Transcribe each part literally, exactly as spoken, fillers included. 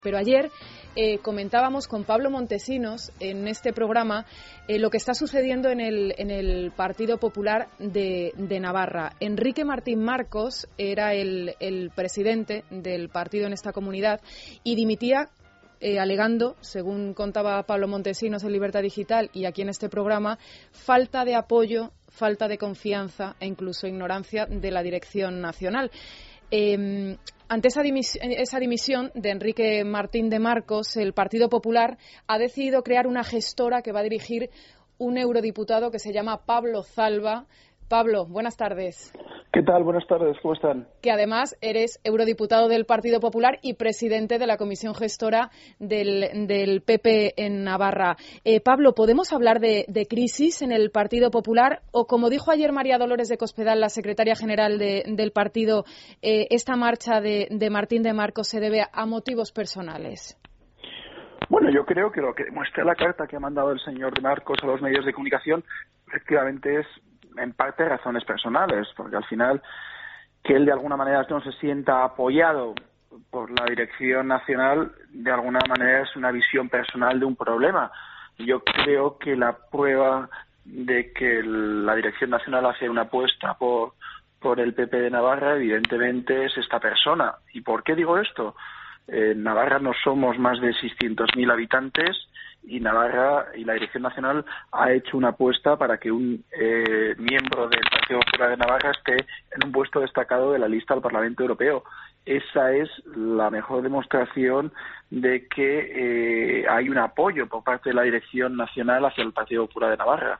Pero ayer eh, comentábamos con Pablo Montesinos en este programa eh, lo que está sucediendo en el, en el Partido Popular de, de Navarra. Enrique Martín Marcos era el, el presidente del partido en esta comunidad y dimitía eh, alegando, según contaba Pablo Montesinos en Libertad Digital y aquí en este programa, falta de apoyo, falta de confianza e incluso ignorancia de la dirección nacional. Eh, ante esa, dimis- esa dimisión de Enrique Martín de Marcos, el Partido Popular ha decidido crear una gestora que va a dirigir un eurodiputado que se llama Pablo Zalba. Pablo, buenas tardes. ¿Qué tal? Buenas tardes, ¿cómo están? Que además eres eurodiputado del Partido Popular y presidente de la comisión gestora del, del P P en Navarra. Eh, Pablo, ¿podemos hablar de, de crisis en el Partido Popular? O, como dijo ayer María Dolores de Cospedal, la secretaria general de, del partido, eh, esta marcha de, de Martín de Marcos se debe a motivos personales. Bueno, yo creo que lo que demuestra la carta que ha mandado el señor de Marcos a los medios de comunicación efectivamente es en parte razones personales, porque al final que él de alguna manera no se sienta apoyado por la dirección nacional, de alguna manera es una visión personal de un problema. Yo creo que la prueba de que la dirección nacional hace una apuesta por, por el P P de Navarra, evidentemente es esta persona. ¿Y por qué digo esto? En Navarra no somos más de seiscientos mil habitantes y Navarra y la Dirección Nacional ha hecho una apuesta para que un eh, miembro del Partido Popular de Navarra esté en un puesto destacado de la lista al Parlamento Europeo. Esa es la mejor demostración de que eh, hay un apoyo por parte de la Dirección Nacional hacia el Partido Popular de Navarra.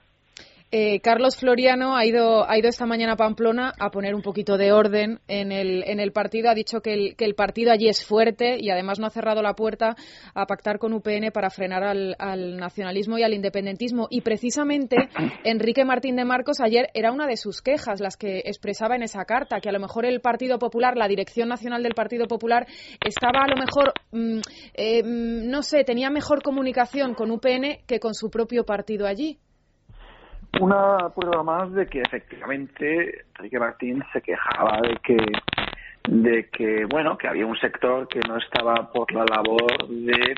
Eh, Carlos Floriano ha ido, ha ido esta mañana a Pamplona a poner un poquito de orden en el, en el partido. Ha dicho que el, que el partido allí es fuerte y además no ha cerrado la puerta a pactar con U P N para frenar al, al nacionalismo y al independentismo. Y precisamente Enrique Martín de Marcos ayer era una de sus quejas, las que expresaba en esa carta, que a lo mejor el Partido Popular, la dirección nacional del Partido Popular, estaba a lo mejor, mmm, eh, no sé, tenía mejor comunicación con U P N que con su propio partido allí. Una prueba más de que efectivamente Enrique Martín se quejaba de que de que bueno que había un sector que no estaba por la labor de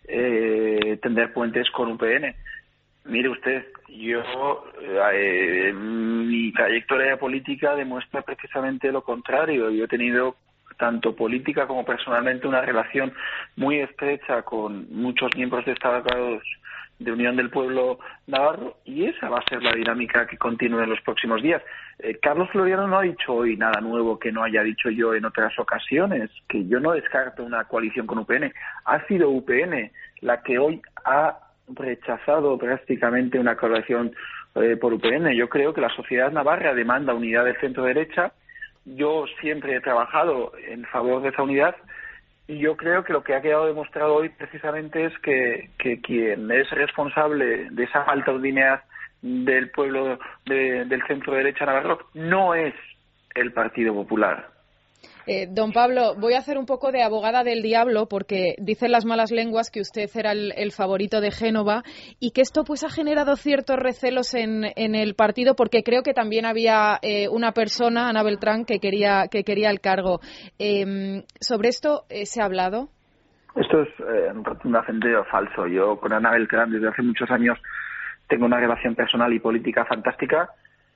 eh, tender puentes con U P N. Mire usted, yo eh, mi trayectoria política demuestra precisamente lo contrario. Yo he tenido tanto política como personalmente una relación muy estrecha con muchos miembros destacados de Unión del Pueblo Navarro, y esa va a ser la dinámica que continúe en los próximos días. Eh, Carlos Floriano no ha dicho hoy nada nuevo que no haya dicho yo en otras ocasiones, que yo no descarto una coalición con U P N. Ha sido U P N la que hoy ha rechazado prácticamente una coalición eh, por U P N. Yo creo que la sociedad navarra demanda unidad de centro-derecha. Yo siempre he trabajado en favor de esa unidad. Y yo creo que lo que ha quedado demostrado hoy precisamente es que, que quien es responsable de esa falta de unidad del pueblo de, del centro derecha navarro no es el Partido Popular. Eh, don Pablo, voy a hacer un poco de abogada del diablo porque dicen las malas lenguas que usted era el, el favorito de Génova y que esto pues ha generado ciertos recelos en, en el partido porque creo que también había eh, una persona, Ana Beltrán, que quería, que quería el cargo. Eh, ¿Sobre esto eh, se ha hablado? Esto es eh, rotundamente falso. Yo con Ana Beltrán desde hace muchos años tengo una relación personal y política fantástica.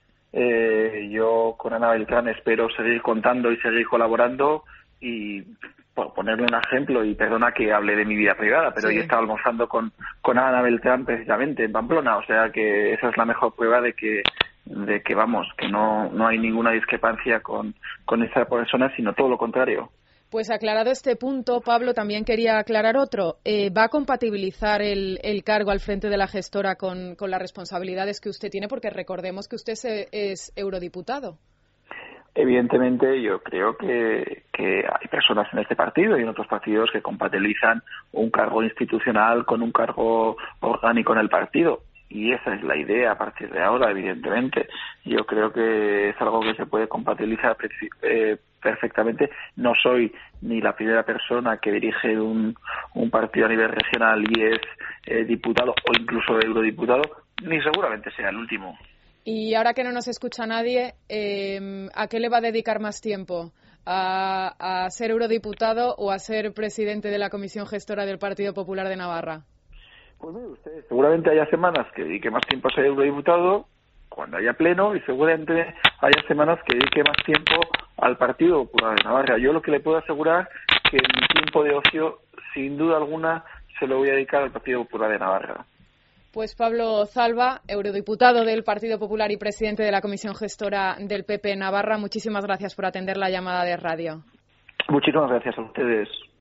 Eh, yo con Ana Beltrán espero seguir contando y seguir colaborando y por ponerle un ejemplo, y perdona que hable de mi vida privada, pero sí. Yo estaba almorzando con, con Ana Beltrán precisamente en Pamplona, o sea que esa es la mejor prueba de que de que vamos, que no, no hay ninguna discrepancia con, con esa persona, sino todo lo contrario. Pues aclarado este punto, Pablo, también quería aclarar otro. Eh, ¿Va a compatibilizar el, el cargo al frente de la gestora con, con las responsabilidades que usted tiene? Porque recordemos que usted es, es eurodiputado. Evidentemente, yo creo que, que hay personas en este partido y en otros partidos que compatibilizan un cargo institucional con un cargo orgánico en el partido. Y esa es la idea a partir de ahora, evidentemente. Yo creo que es algo que se puede compatibilizar eh, perfectamente. No soy ni la primera persona que dirige un, un partido a nivel regional y es eh, diputado o incluso eurodiputado, ni seguramente sea el último. Y ahora que no nos escucha nadie, eh, ¿a qué le va a dedicar más tiempo? a, a ser eurodiputado o a ser presidente de la Comisión Gestora del Partido Popular de Navarra? Pues mire usted, seguramente haya semanas que dedique más tiempo a ser eurodiputado cuando haya pleno y seguramente haya semanas que dedique más tiempo al Partido Popular de Navarra. Yo lo que le puedo asegurar que mi tiempo de ocio, sin duda alguna, se lo voy a dedicar al Partido Popular de Navarra. Pues Pablo Zalba, eurodiputado del Partido Popular y presidente de la Comisión Gestora del P P Navarra, muchísimas gracias por atender la llamada de radio. Muchísimas gracias a ustedes.